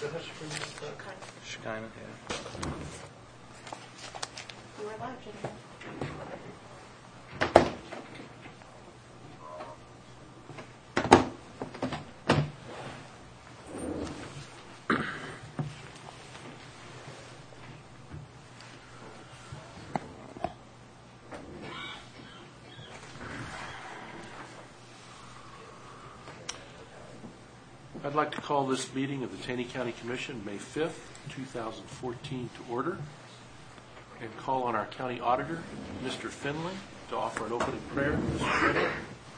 Shekinah, yeah. You are live, gentlemen. I'd like to call this meeting of the Taney County Commission, May 5th, 2014, to order and call on our county auditor, Mr. Finley, to offer an opening prayer. Mr. Finley.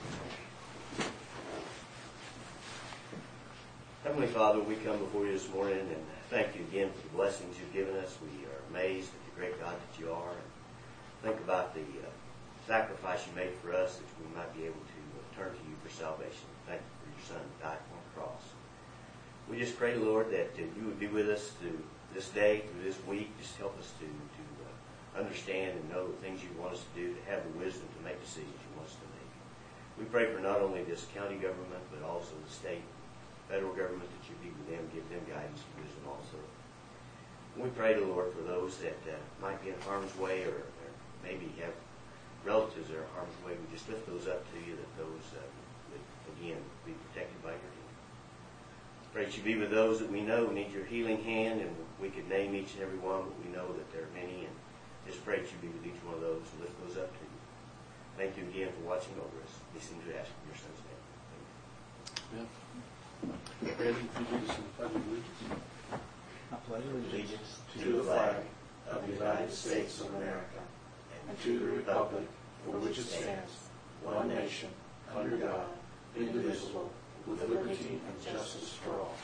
Heavenly Father, we come before you this morning and thank you again for the blessings you've given us. We are amazed at the great God that you are. And think about the sacrifice you made for us that we might be able to turn to you for salvation. Thank you for your Son who died on the cross. We just pray, Lord, that you would be with us through this day, through this week. Just help us to understand and know the things you want us to do, to have the wisdom to make decisions you want us to make. We pray for not only this county government, but also the state, federal government, that you be with them, give them guidance and wisdom also. We pray, Lord, for those that might be in harm's way or maybe have relatives that are in harm's way. We just lift those up to you, that those would, again, be protected by your hand. Pray that you be with those that we know need your healing hand, and we could name each and every one, but we know that there are many, and just pray that you be with each one of those and lift those up to you. Thank you again for watching over us. These things we ask in your Son's name. Amen. Brandon, could you lead us in the Pledge of Allegiance? I pledge allegiance to the flag of the United States of America and to the republic for which it stands, one nation, under God, indivisible, with liberty and justice for all.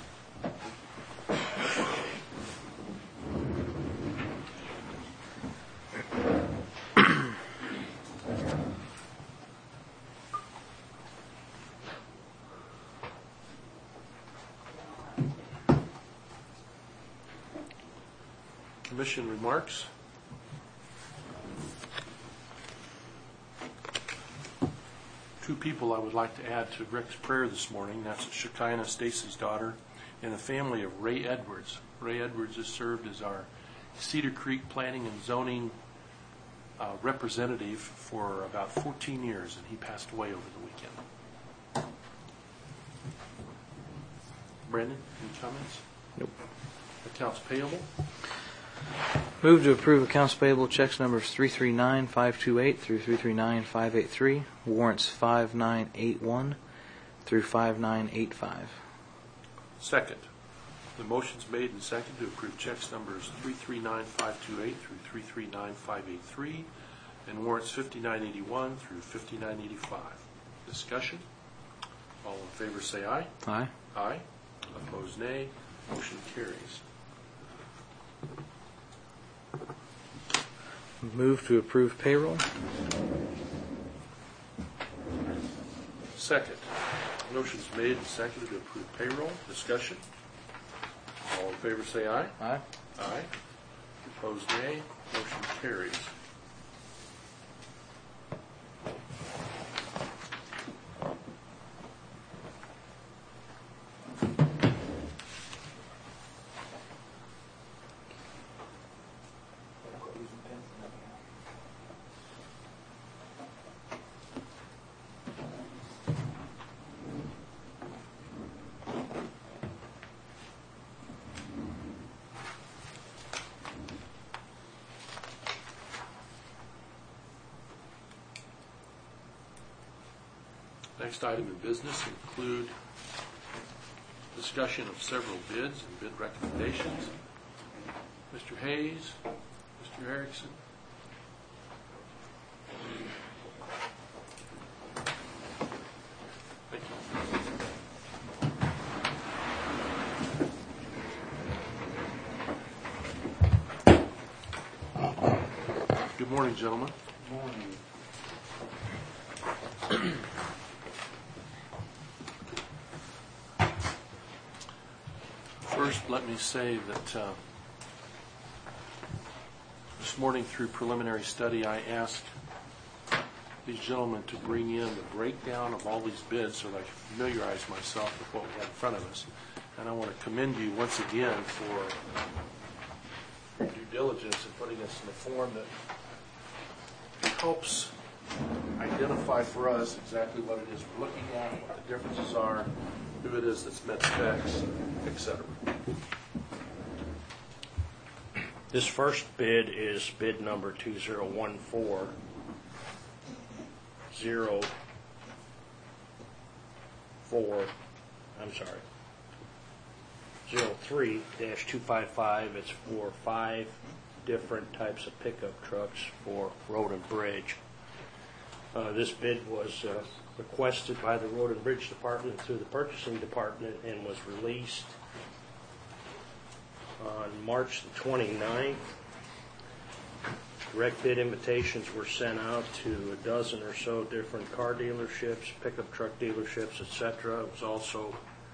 Commission remarks. Two people I would like to add to Rick's prayer this morning. That's Shekinah, Stacy's daughter, and the family of Ray Edwards. Ray Edwards has served as our Cedar Creek Planning and Zoning representative for about 14 years, and he passed away over the weekend. Brandon, any comments? Nope. Accounts payable. Move to approve accounts payable checks numbers 339528 through 339583, warrants 5981 through 5985. Second. The motion's made and seconded to approve checks numbers 339528 through 339583 and warrants 5981 through 5985. Discussion? All in favor say aye. Aye. Aye. Opposed nay. Motion carries. Move to approve payroll. Second. Motion's made and seconded to approve payroll. Discussion? All in favor say aye. Aye. Aye. Opposed nay. Motion carries. Next item in business include discussion of several bids and bid recommendations. Mr. Hayes, Mr. Erickson. Thank you. Good morning, gentlemen. Good morning. First, let me say that this morning through preliminary study, I asked these gentlemen to bring in the breakdown of all these bids so that I could familiarize myself with what we had in front of us. And I want to commend you once again for your due diligence in putting us in a form that helps identify for us exactly what it is we're looking at, what the differences are, who it is that's met specs, etc. This first bid is bid number 2014-03-255. It's for 5 different types of pickup trucks for road and bridge. This bid was requested by the Road and Bridge Department through the Purchasing Department and was released on March the 29th. Direct bid invitations were sent out to a dozen or so different car dealerships, pickup truck dealerships, etc. It was also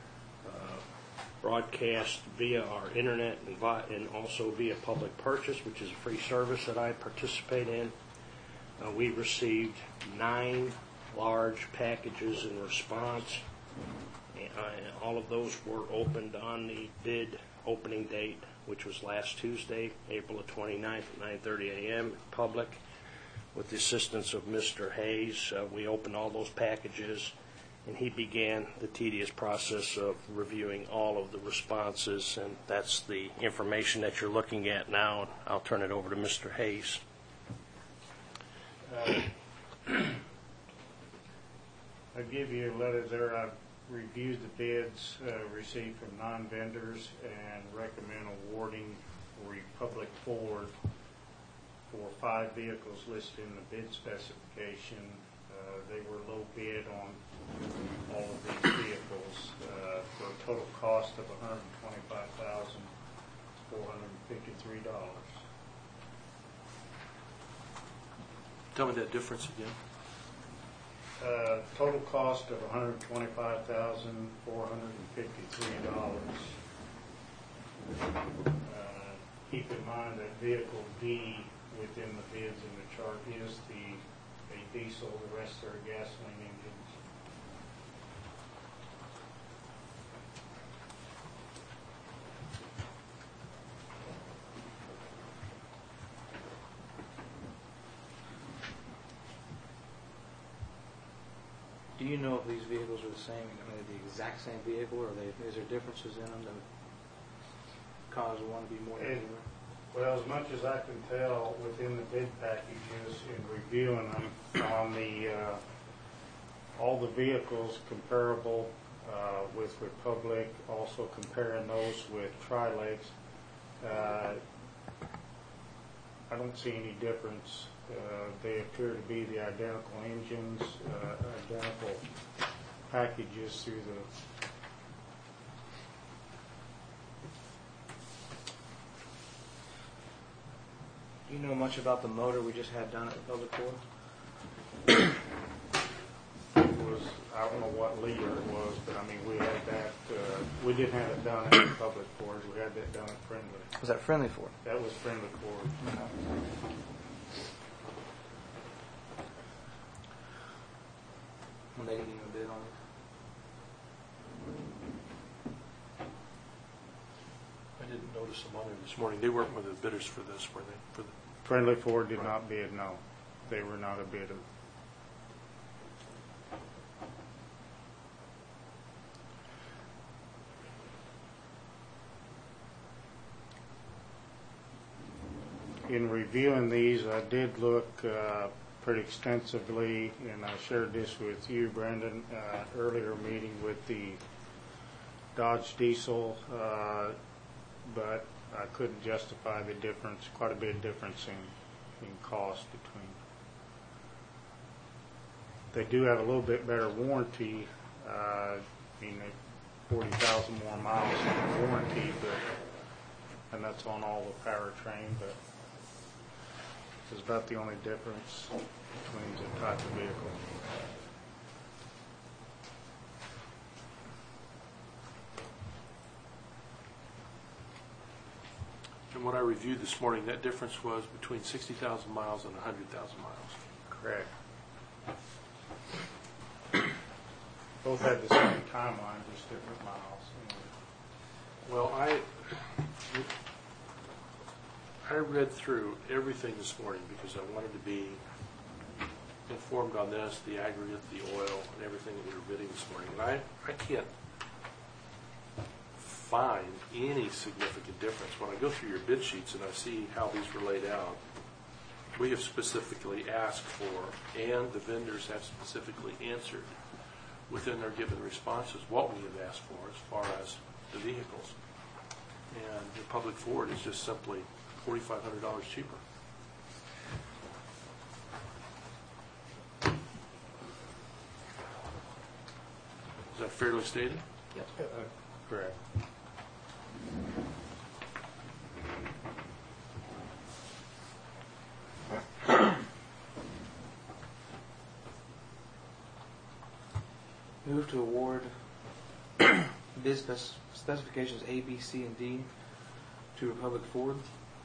broadcast via our internet and also via public purchase, which is a free service that I participate in. We received 9 large packages in response. All of those were opened on the bid opening date, which was last Tuesday, April the 29th at 9:30 a.m. in public. With the assistance of Mr. Hayes, we opened all those packages, and he began the tedious process of reviewing all of the responses, and that's the information that you're looking at now. I'll turn it over to Mr. Hayes. I give you a letter there. I've reviewed the bids received from non-vendors and recommend awarding Republic Ford for 5 vehicles listed in the bid specification. They were low bid on all of these vehicles for a total cost of $125,453. Tell me that difference again. Total cost of $125,453. Keep in mind that vehicle D within the bids in the chart is a diesel, the rest are gasoline engines. Do you know if these vehicles are the same, the exact same vehicle, or is there differences in them that would cause one to be more than the other? Well, as much as I can tell within the bid packages in reviewing them on all the vehicles comparable with Republic, also comparing those with Tri-Lakes, I don't see any difference. They appear to be the identical engines, identical packages through the. Do you know much about the motor we just had done at the Public Ford? I don't know what liter it was, but I mean we had that. We didn't have it done at the Public Ford. We had that done at Friendly. Was that Friendly Ford? That was Friendly Ford. When they didn't even bid on it? I didn't notice them on there this morning. They weren't with the bidders for this, were they? For the Friendly Ford did not bid, no. They were not a bidder. In reviewing these, I did look pretty extensively, and I shared this with you, Brendan, earlier meeting with the Dodge Diesel, but I couldn't justify the difference, quite a bit of difference in cost between. They do have a little bit better warranty, 40,000 more miles on warranty, and that's on all the powertrain, but it's about the only difference between the type of vehicle. And what I reviewed this morning, that difference was between 60,000 miles and 100,000 miles. Correct. Both had the same timeline, just different miles. Well, I read through everything this morning because I wanted to be informed on this, the aggregate, the oil, and everything that we were bidding this morning. And I can't find any significant difference. When I go through your bid sheets and I see how these were laid out, we have specifically asked for, and the vendors have specifically answered within their given responses what we have asked for as far as the vehicles. And the Public Ford is just simply $4,500 cheaper. Is that fairly stated? Yep. Correct. Move to award bid specifications A, B, C, and D to Republic Ford.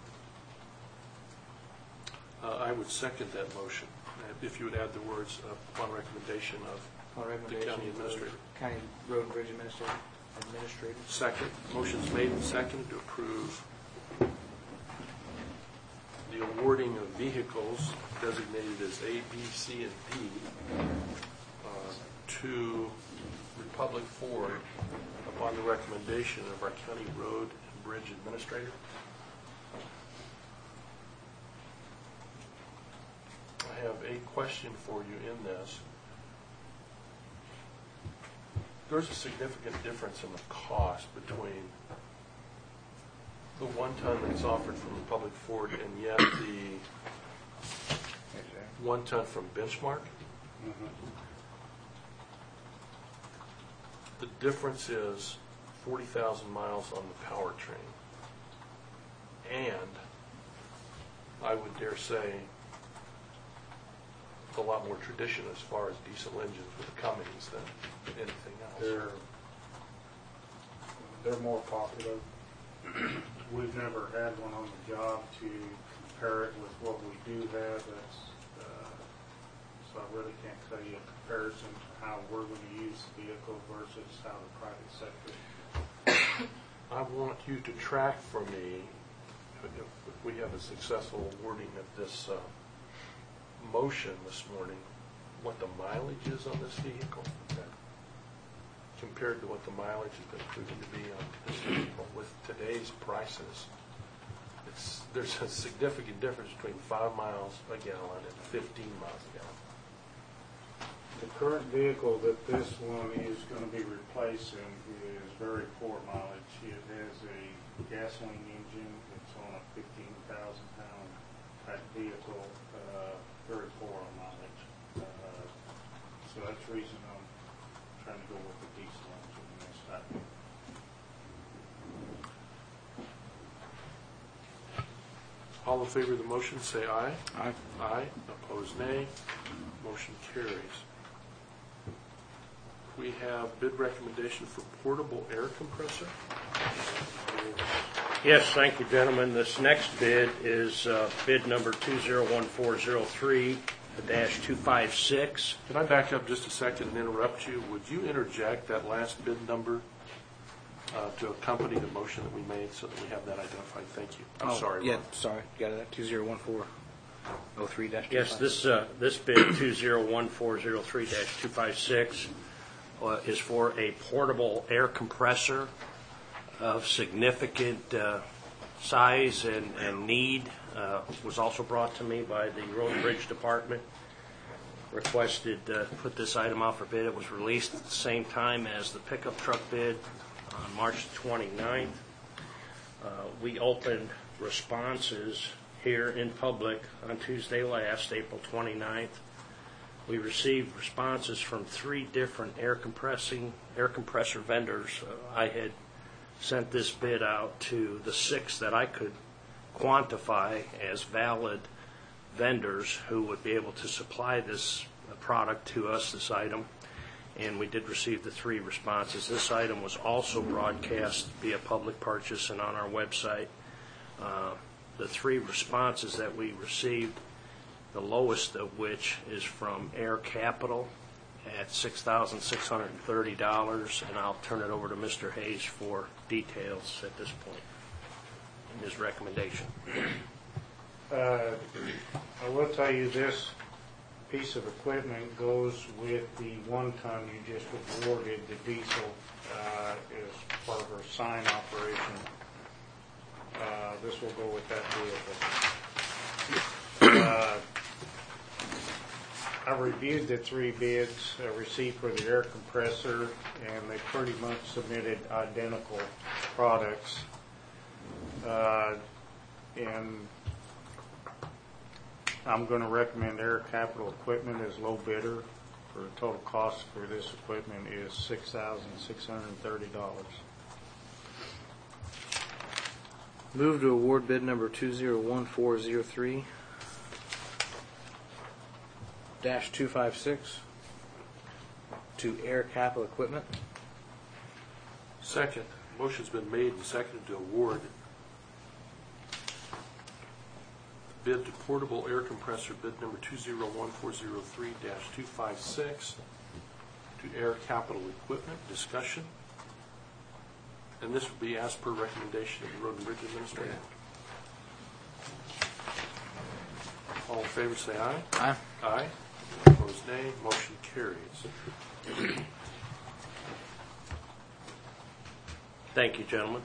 I would second that motion, if you would add the words upon recommendation of On the recommendation county of administrator. County Road and Bridge Administrator. Second. Motion's made and seconded to approve the awarding of vehicles designated as A, B, C, and D to Republic Ford upon the recommendation of our County Road and Bridge Administrator. I have a question for you in this. There's a significant difference in the cost between the 1 ton that's offered from Republic Ford and yet the 1 ton from Benchmark. The difference is 40,000 miles on the powertrain. And I would dare say a lot more tradition as far as diesel engines with the Cummins than anything else. They're more popular. We've never had one on the job to compare it with what we do have. So I really can't tell you a comparison to how we're going to use the vehicle versus how the private sector. I want you to track for me, if we have a successful awarding of this motion this morning, what the mileage is on this vehicle compared to what the mileage has been proven to be on this vehicle with today's prices. There's a significant difference between 5 miles a gallon and 15 miles a gallon. The current vehicle that this one is going to be replacing is very poor mileage. It has a gasoline engine. It's on a 15,000-pound type vehicle. Very poor on mileage. So that's the reason I'm trying to go with the diesel engine in this type. All in favor of the motion, say aye. Aye. Aye. Opposed, nay. Motion carries. We have bid recommendation for portable air compressor. Yes, thank you, gentlemen. This next bid is bid number 201403-256. Can I back up just a second and interrupt you? Would you interject that last bid number to accompany the motion that we made so that we have that identified? Thank you. I'm sorry. Yeah, Ron. sorry. Got it. 201403-256. Yes, this bid 201403-256 is for a portable air compressor of significant size and need. Was also brought to me by the Road and Bridge Department. Requested to put this item out for bid. It was released at the same time as the pickup truck bid on March 29th. We opened responses here in public on Tuesday last, April 29th. We received responses from 3 different air compressor vendors. I had sent this bid out to the 6 that I could quantify as valid vendors who would be able to supply this product to us, this item, and we did receive the 3 responses. This item was also broadcast via public purchase and on our website. The 3 responses that we received, the lowest of which is from Air Capital, at $6,630, and I'll turn it over to Mr. Hayes for details at this point in his recommendation. I will tell you this piece of equipment goes with the 1 ton you just awarded, the diesel, as part of our sign operation. This will go with that vehicle. I reviewed the 3 bids received for the air compressor, and they pretty much submitted identical products. And I'm going to recommend Air Capital Equipment as low bidder. For the total cost for this equipment is $6,630. Move to award bid number 201403-256 to Air Capital Equipment. Second. Motion's been made and seconded to award the bid to portable air compressor bid number 201403-256 to Air Capital Equipment. Discussion. And this will be as per recommendation of the Road and Bridge Administrator. All in favor say aye. Aye. Aye. Opposed nay. Motion carries. Thank you, gentlemen.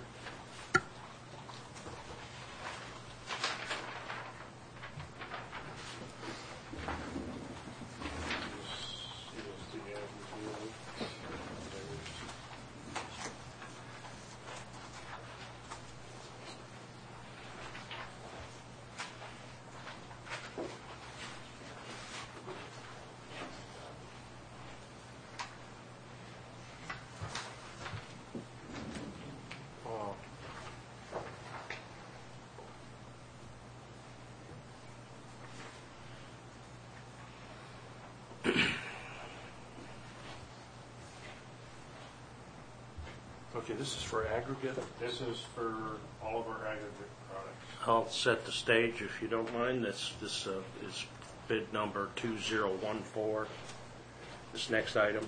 Okay, this is for aggregate. This is for all of our aggregate products. I'll set the stage if you don't mind. This is bid number 2014. This next item,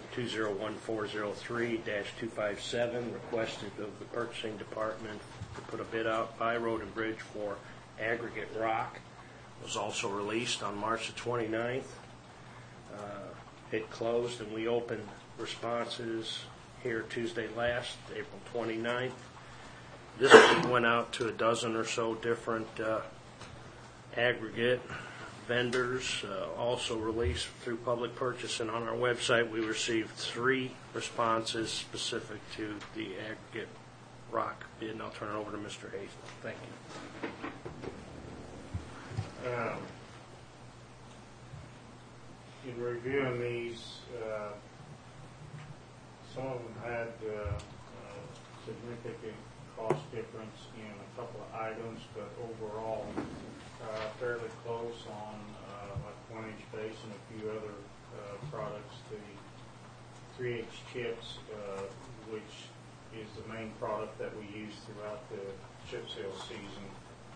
201403-257, requested of the purchasing department to put a bid out by Road and Bridge for aggregate rock. Was also released on March the 29th. It closed and we opened responses here Tuesday last, April 29th. This went out to a dozen or so different aggregate vendors, also released through public purchase, and on our website we received 3 responses specific to the aggregate rock bid, and I'll turn it over to Mr. Hayes. Thank you. In reviewing these, some of them had significant cost difference in a couple of items, but overall fairly close on like 1-inch base and a few other products. The 3H chips, which is the main product that we use throughout the chip sale season,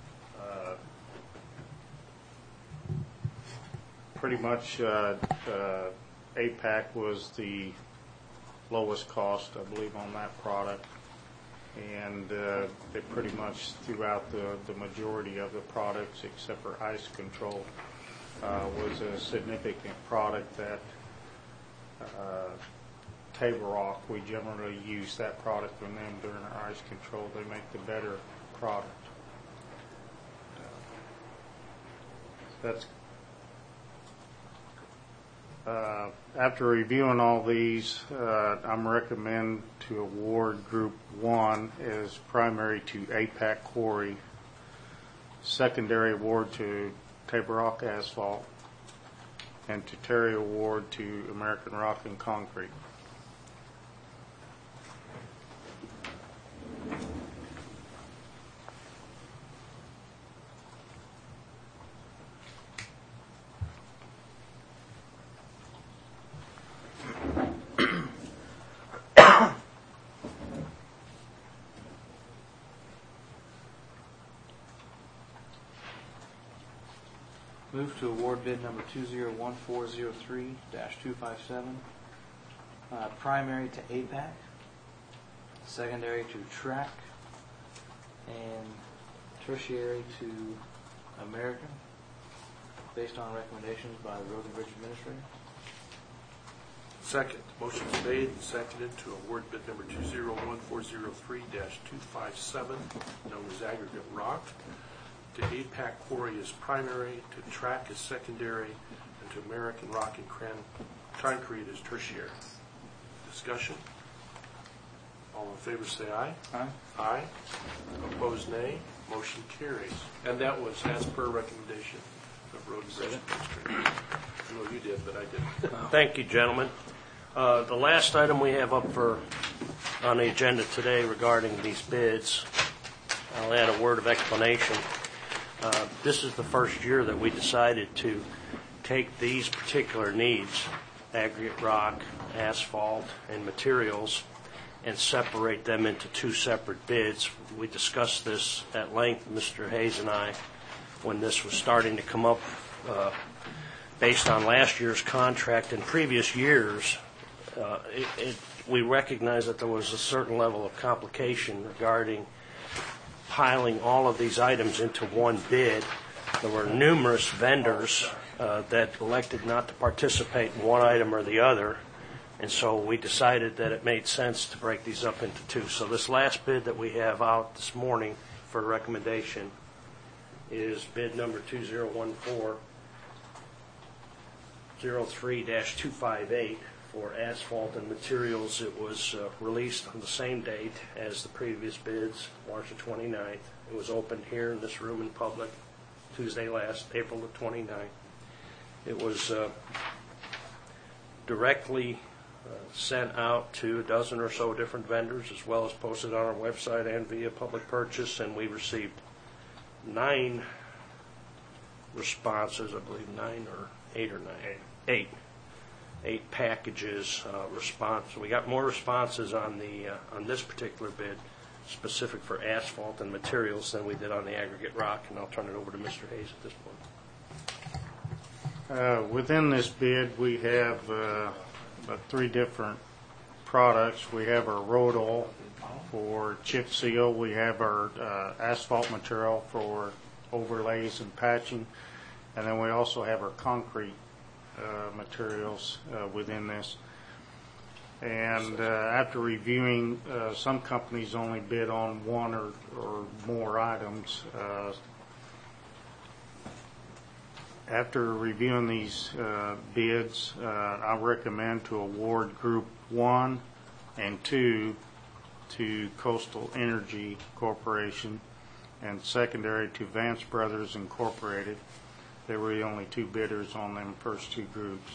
pretty much APAC was the lowest cost, I believe, on that product, and they pretty much throughout the majority of the products, except for ice control, was a significant product that Table Rock, we generally use that product from them during our ice control. They make the better product. That's after reviewing all these, I'm recommend to award Group 1 as primary to APAC Quarry, secondary award to Table Rock Asphalt, and tertiary award to American Rock and Concrete. Move to award bid number 201403-257 primary to APAC, secondary to Track, and tertiary to American, based on recommendations by the Road and Bridge Administrator. Second, motion's made and seconded to award bid number 201403-257, known as aggregate rock, to APAC Quarry as primary, to Track as secondary, and to American Rock and Concrete as tertiary. Discussion? All in favor say aye. Aye. Aye. Opposed, nay. Motion carries. And that was as per recommendation of Road and Bridge Administrator. I know you did, but I didn't. Thank you, gentlemen. The last item we have up on the agenda today regarding these bids, I'll add a word of explanation. This is the first year that we decided to take these particular needs, aggregate rock, asphalt, and materials, and separate them into two separate bids. We discussed this at length, Mr. Hayes and I, when this was starting to come up based on last year's contract and previous years. We recognized that there was a certain level of complication regarding piling all of these items into one bid. There were numerous vendors that elected not to participate in one item or the other, and so we decided that it made sense to break these up into two. So this last bid that we have out this morning for recommendation is bid number 2014-03-258 for asphalt and materials. It was released on the same date as the previous bids, March the 29th. It was opened here in this room in public Tuesday last, April the 29th. It was directly sent out to a dozen or so different vendors, as well as posted on our website and via public purchase, and we received 9 responses, I believe 9 or 8 or 9, 8 packages response. So we got more responses on this particular bid, specific for asphalt and materials, than we did on the aggregate rock, and I'll turn it over to Mr. Hayes at this point. Within this bid, we have about 3 different products. We have our road oil for chip seal. We have our asphalt material for overlays and patching. And then we also have our concrete materials within this. And after reviewing, some companies only bid on 1 or more items. After reviewing these bids, I recommend to award Group 1 and 2 to Coastal Energy Corporation and secondary to Vance Brothers Incorporated. They were the only 2 bidders on them first 2 groups.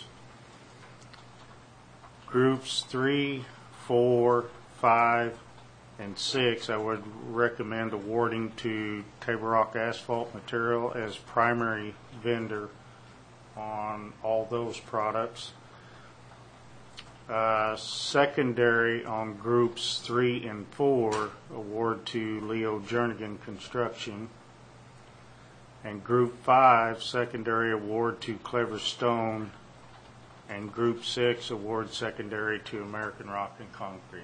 Groups 3, 4, 5, and 6, I would recommend awarding to Table Rock Asphalt Material as primary vendor on all those products. Secondary on Groups 3 and 4, award to Leo Jernigan Construction. And Group 5, secondary award to Clever Stone. And Group 6, award secondary to American Rock and Concrete.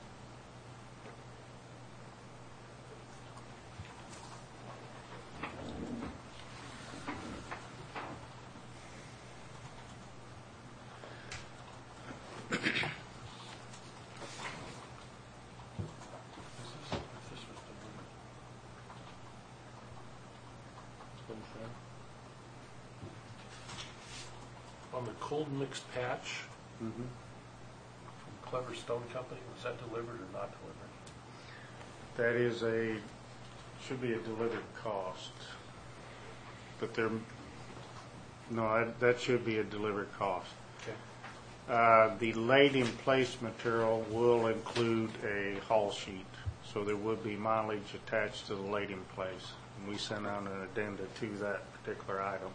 On the cold mixed patch from Clever Stone Company, was that delivered or not delivered? That is should be a delivered cost. But that should be a delivered cost. Okay. The laid in place material will include a haul sheet, so there would be mileage attached to the laid in place. And we sent out an addenda to that particular item.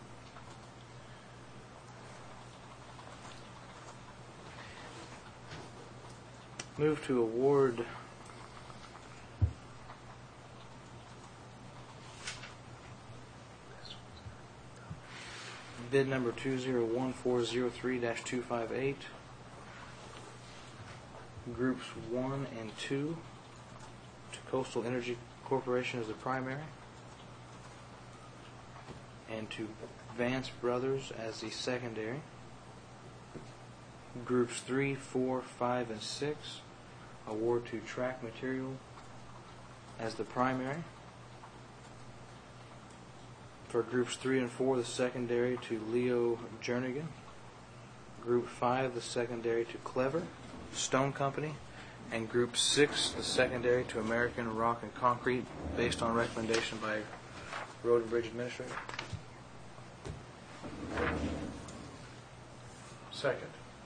Move to award bid number 201403-258 Groups 1 and 2 to Coastal Energy Corporation as the primary, and to Vance Brothers as the secondary. Groups 3, 4, 5, and 6 award to Track Material as the primary. For groups 3 and 4, the secondary to Leo Jernigan. Group 5, the secondary to Clever Stone Company. And Group 6, the secondary to American Rock and Concrete, based on recommendation by Road and Bridge Administrator. Second.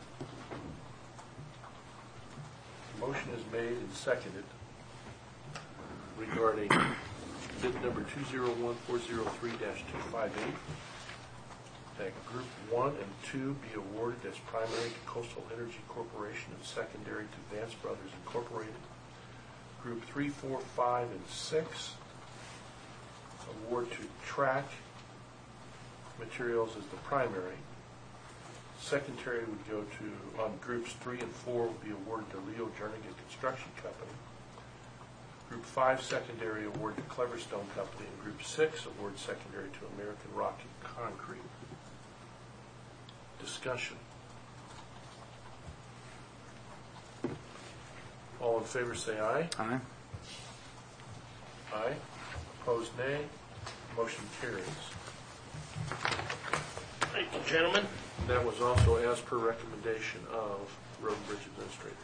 Motion is made and seconded regarding bid number 201403-258, that Group 1 and 2 be awarded as primary to Coastal Energy Corporation and secondary to Vance Brothers Incorporated. Group 3, 4, 5, and 6 award to Track Materials as the primary. Secondary would go to, on groups 3 and 4 would be awarded to Leo Jernigan Construction Company. Group 5 secondary award to Cleverstone Company, and Group 6 award secondary to American Rock and Concrete. Discussion. All in favor say aye. Aye. Aye. Opposed nay. Motion carries. Thank you, gentlemen. That was also as per recommendation of Road and Bridge Administrator.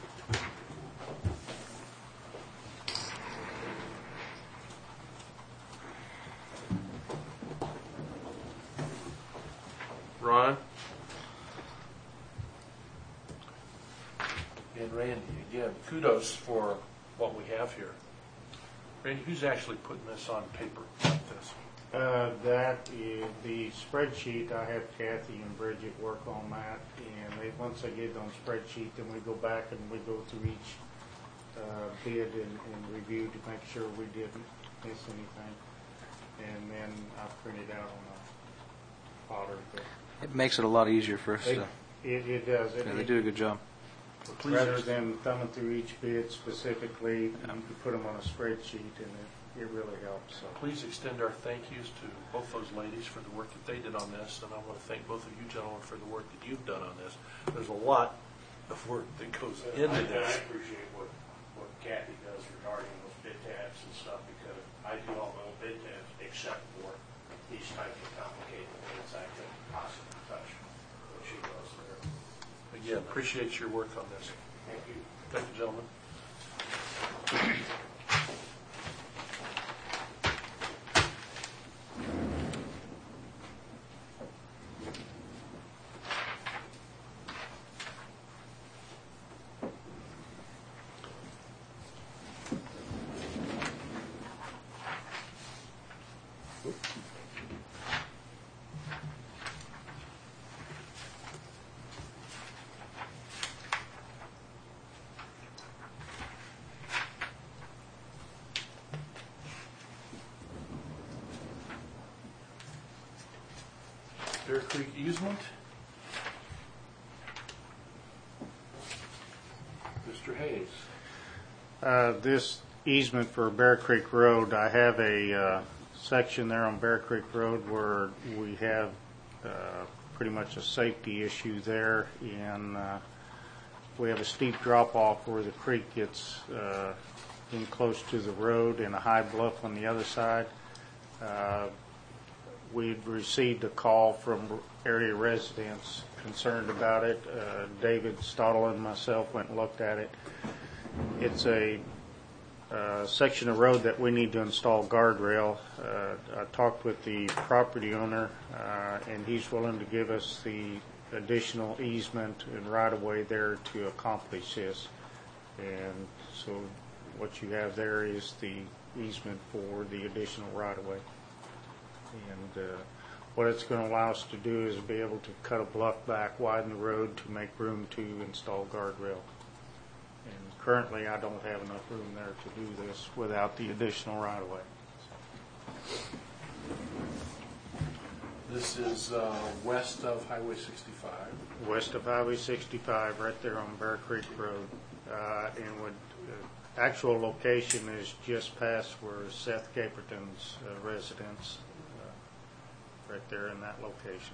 Ron? And Randy, again, kudos for what we have here. Randy, who's actually putting this on paper like this? That is the spreadsheet. I have Kathy and Bridget work on that, and once I get it on spreadsheet, then we go back and we go through each bid and review to make sure we didn't miss anything, and then I print it out on a plotter. It makes it a lot easier for us to. It does. Yeah, they do a good job. Rather than thumbing through each bid specifically, you can put them on a spreadsheet, and it really helps. So. Please extend our thank yous to both those ladies for the work that they did on this, and I want to thank both of you gentlemen for the work that you've done on this. There's a lot of work that goes into I this. appreciate what Kathy does regarding those bid tabs and stuff, because I do all my own bid tabs except for these types of complicated bids I couldn't possibly touch what she does there. Again, appreciate your work on this. Thank you. Thank you, gentlemen. Bear Creek easement. Mr. Hayes. This easement for Bear Creek Road, I have a section there on Bear Creek Road where we have pretty much a safety issue there, and we have a steep drop-off where the creek gets in close to the road and a high bluff on the other side. We'd received a call from area residents concerned about it. David Stottle and myself went and looked at it. It's a section of road that we need to install guardrail. I talked with the property owner, and he's willing to give us the additional easement and right-of-way there to accomplish this. And so what you have there is the easement for the additional right-of-way. And what it's going to allow us to do is be able to cut a bluff back, widen the road to make room to install guardrail. And currently I don't have enough room there to do this without the additional right-of-way. This is west of Highway 65. West of Highway 65, right there on Bear Creek Road. And actual location is just past where Seth Caperton's residence, right there in that location.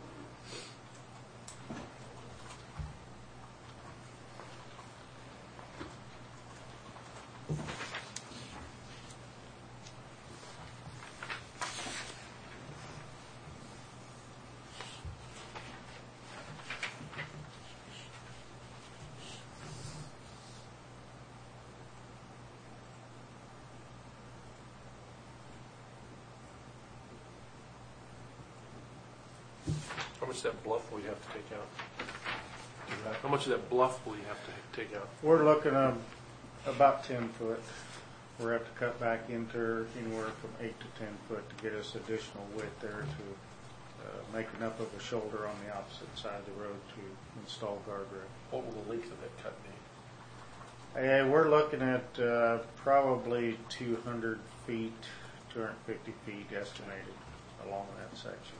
How much of that bluff will you have to take out? How much of that bluff will you have to take out? We're looking at about 10 foot. We'll have to cut back into anywhere from 8 to 10 foot to get us additional width there to make enough of a shoulder on the opposite side of the road to install guardrail. What will the length of that cut be? We're looking at probably 200 feet, 250 feet estimated along that section.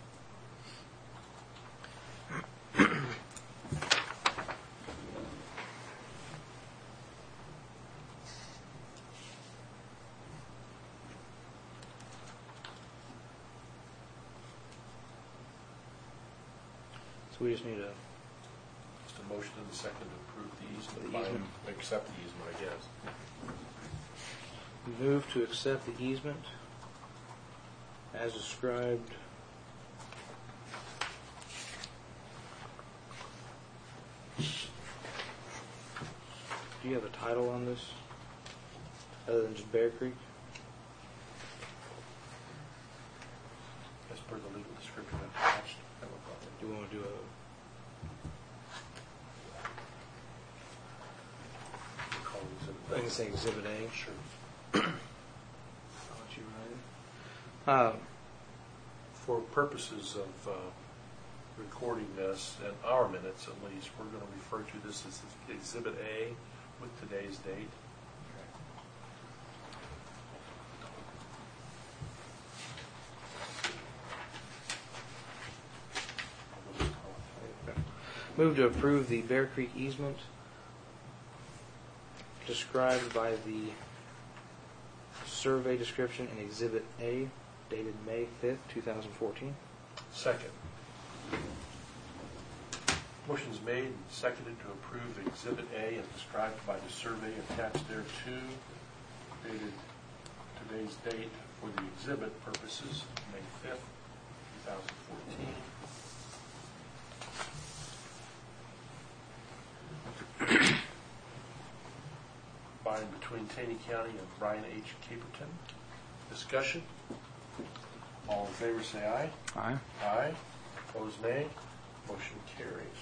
So we just need a Just a motion and a second to approve the easement. The easement. Accept the easement, I guess. move to accept the easement as described. Do you have a title on this, other than just Bear Creek? As per the legal description attached. I have no problem. Do you want to do Call it exhibit I can say Exhibit A? Sure. I'll let you write it. For purposes of recording this, in our minutes at least, we're going to refer to this as Exhibit A with today's date. Move to approve the Bear Creek easement described by the survey description in Exhibit A, dated May 5th, 2014. Second. Motion's made and seconded to approve Exhibit A as described by the survey attached thereto, dated today's date for the exhibit purposes, May 5th, 2014. By and between Taney County and Brian H. Caperton. Discussion? All in favor say aye. Aye. Aye. Opposed, nay. Motion carries.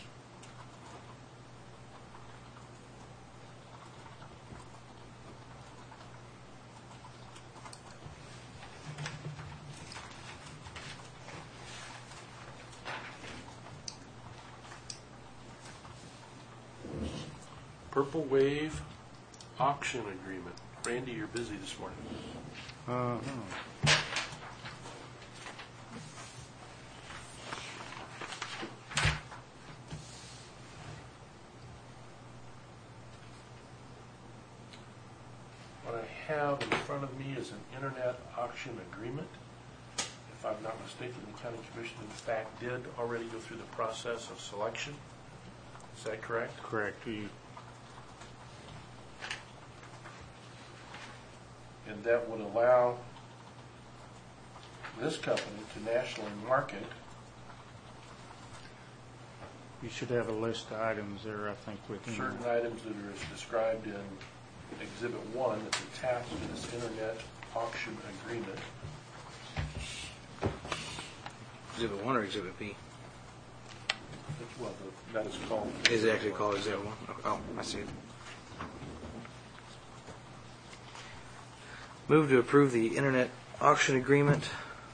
Purple Wave auction agreement. Randy, you're busy this morning. What I have in front of me is an internet auction agreement. If I'm not mistaken, the county commission in fact did already go through the process of selection. Is that correct? Correct. And that would allow this company to nationally market. You should have a list of items there, I think, with you. Certain items that are as described in Exhibit 1 that's attached to this internet auction agreement. Exhibit 1 or Exhibit B? Well, that is called. Is it actually called Exhibit 1? Oh, I see it. Move to approve the internet auction agreement.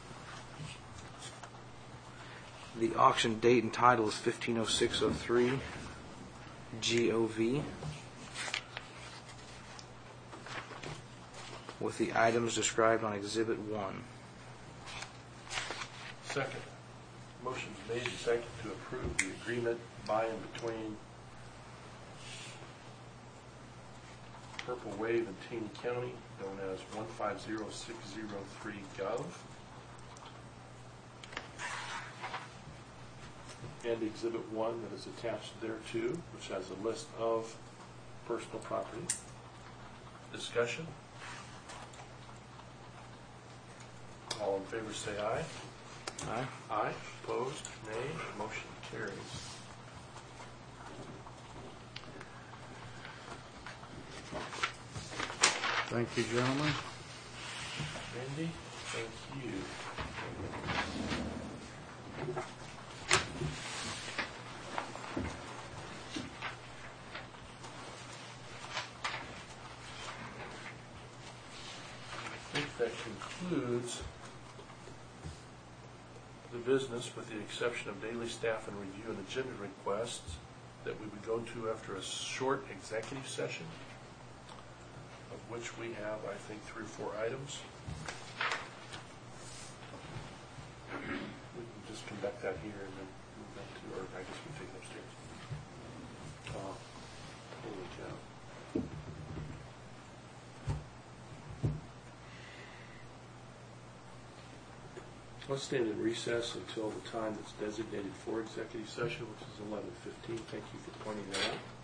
The auction date and title is 15/06/03 GOV, with the items described on Exhibit 1. Second. Motion's made and seconded to approve the agreement by and between Purple Wave and Taney County, known as 150603 Gov. And Exhibit 1 that is attached thereto, which has a list of personal property. Discussion? All in favor say aye. Aye. Aye. Opposed? Nay. Motion carries. Thank you, gentlemen. Randy, thank you. I think that concludes the business, with the exception of daily staff and review and agenda requests that we would go to after a short executive session, of which we have, I think, 3 or 4 items. We can just conduct that here and then move that to, or I guess we take it upstairs. Holy cow. Let's stand in recess until the time that's designated for executive session, which is 11:15. Thank you for pointing that out.